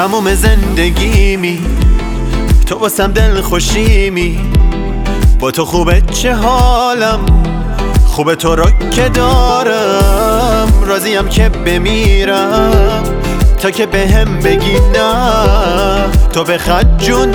تموم زندگیمی، تو واسم دل خوشیمی. با تو خوبه چه حالم، خوبه تو رو که دارم. راضیم که بمیرم تا که بهم بگی نه، تو به خط جون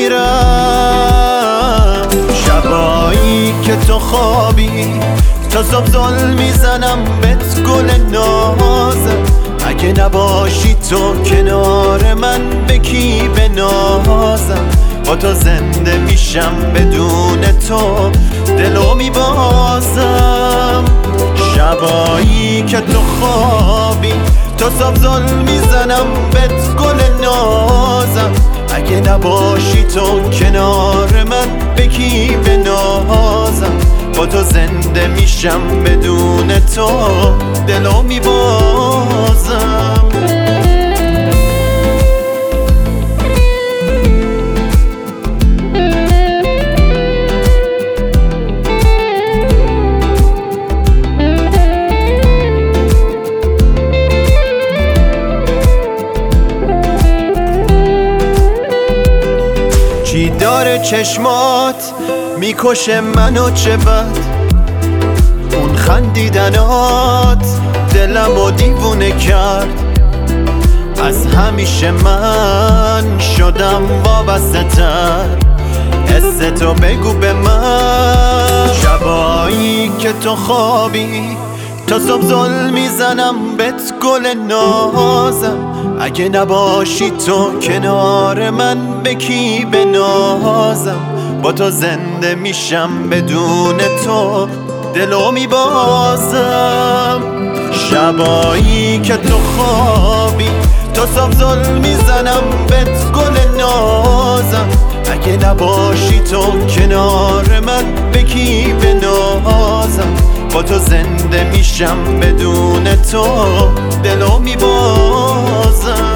بگیرم. شبایی که تو خوابی تا صبح زل میزنم بهت گل نازم. اگه نباشی تو کنار من به کی بنازم؟ با تو زنده میشم، بدون تو دلو میبازم. شبایی که تو خوابی تا صبح زل میزنم بهت گل نازم. اگه نباشی تو کنار من به کی بنازم؟ با تو زنده میشم، بدون تو دلو میبازم. چی داره چشمات میکشه منو چه بد؟ اون خندیدنات دلمو دیوونه کرد. از همیشه من شدم وابسته تر، حس تو بگو به من. شبایی که تو خوابی تا صبح زل میزنم بهت گل نازم. اگه نباشی تو کنار من به کی بنازم؟ با تو زنده میشم، بدون تو دلو میبازم. شبایی که تو خوابی تا صبح زل میزنم بهت گل نازم. اگه نباشی تو کنار من به کی بنازم؟ با تو زنده میشم، بدون تو دلو میبازم.